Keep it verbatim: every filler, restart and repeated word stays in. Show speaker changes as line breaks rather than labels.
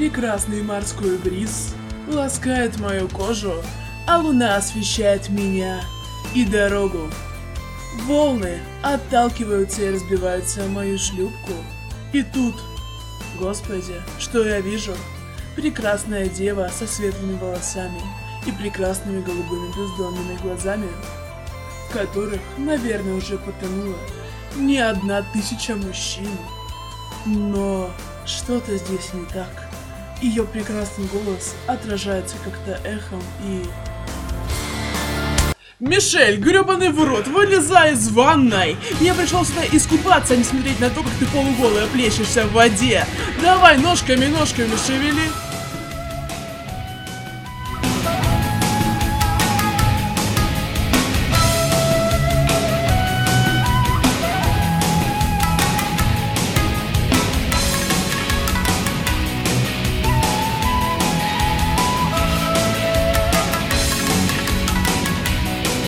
Прекрасный морской бриз ласкает мою кожу, а луна освещает меня и дорогу. Волны отталкиваются и разбиваются о мою шлюпку. И тут, господи, что я вижу? Прекрасная дева со светлыми волосами и прекрасными голубыми бездонными глазами, в которых, наверное, уже потонула не одна тысяча мужчин. Но что-то здесь не так. Ее прекрасный голос отражается как-то эхом и... Мишель, гребаный в рот, вылезай из ванной! Я пришел сюда искупаться, а не смотреть на то, как ты полуголая плещешься в воде. Давай ножками-ножками шевели.